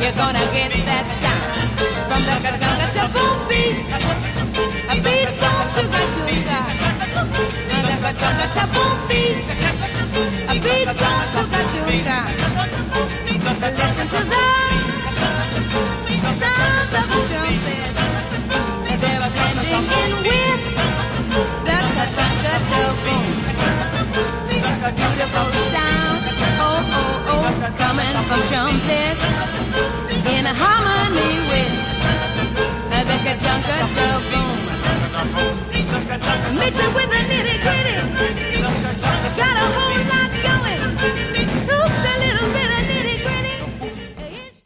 you're gonna get that sound from the ka-chunga boom beat. A beat boom chunga. The ka-chunga boom beat. A beat boom chunga. Listen to the sounds of the trumpet. They're blending in with the ka-chunga boom. Beautiful sound, oh, oh, oh, coming from trumpets in harmony with the ka-chunga boom. Mix it with the